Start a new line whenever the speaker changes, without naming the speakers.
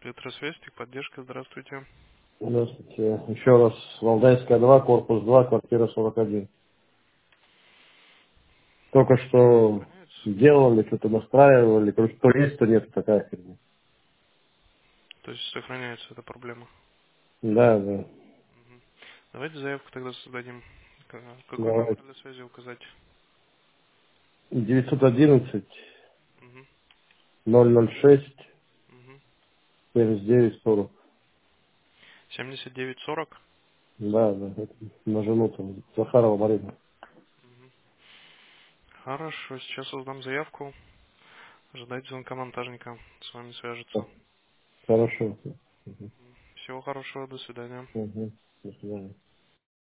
Электросвязь, техподдержка, здравствуйте.
Здравствуйте. Еще раз. Валдайская 2, корпус 2, квартира 41. Только
Связь
что
сохраняется?
делали, что-то настраивали. Короче, то есть, то нет, такая херня.
То есть сохраняется эта проблема.
Да, да.
Мгм. Давайте заявку тогда создадим. Какой номер
Давай.
для связи указать?
911
Угу.
006
Угу.
7940.
7940.
Да, да. Это на жену там. Захарова Марина.
Угу. Хорошо, сейчас создам заявку. Ожидайте звонка монтажника. С вами свяжется.
Хорошо.
Всего хорошего, до свидания.
Угу. До свидания.